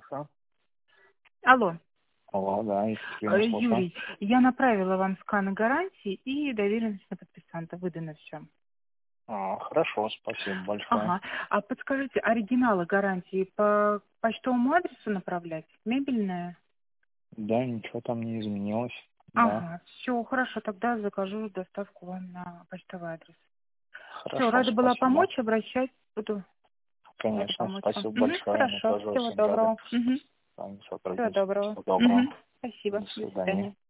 слушаю. Алло, Алло, да, Екатерина, слушаю. Юрий, я направила вам сканы гарантии и доверенность на подписанта, выдано все. Хорошо, спасибо большое. Ага, а подскажите, оригиналы гарантии по почтовому адресу направлять? Мебельная? Да, ничего там не изменилось. Да, Ага, все, хорошо, тогда закажу доставку вам на почтовый адрес. Все, хорошо, рада была спасибо. помочь, обращайтесь, буду рада Конечно, помочь вам. спасибо большое. Мы Хорошо, тоже всего очень рады доброго. с вами Всего сотрудничать. доброго. Всего доброго. Спасибо, До до свидания. свидания.